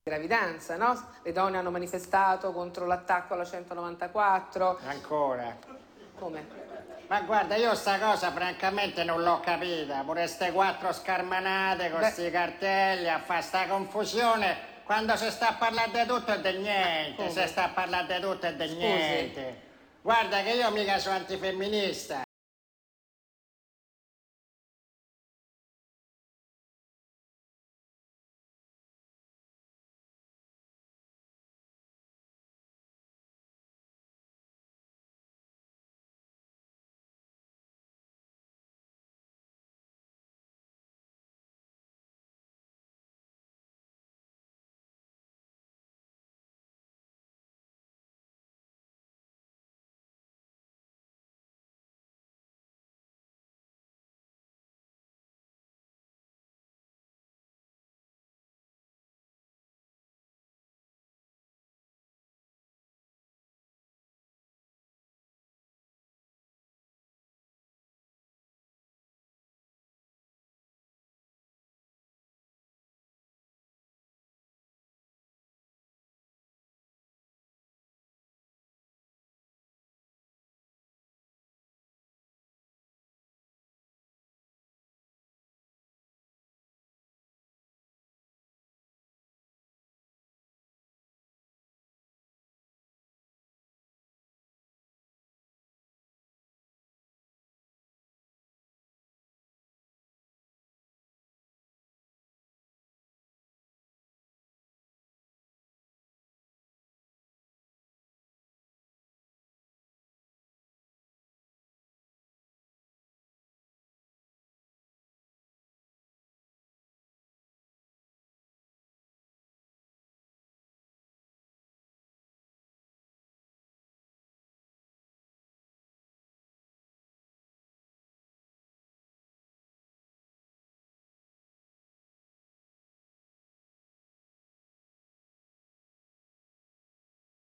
gravidanza, no? Le donne hanno manifestato contro l'attacco alla 194. Ancora? Come? Ma guarda, io sta cosa francamente non l'ho capita. Pure ste 4 scarmanate con sti cartelli a fare sta confusione quando si sta a parlare di tutto e di niente. Come? Si sta a parlare di tutto e di niente. Guarda che io mica sono antifemminista.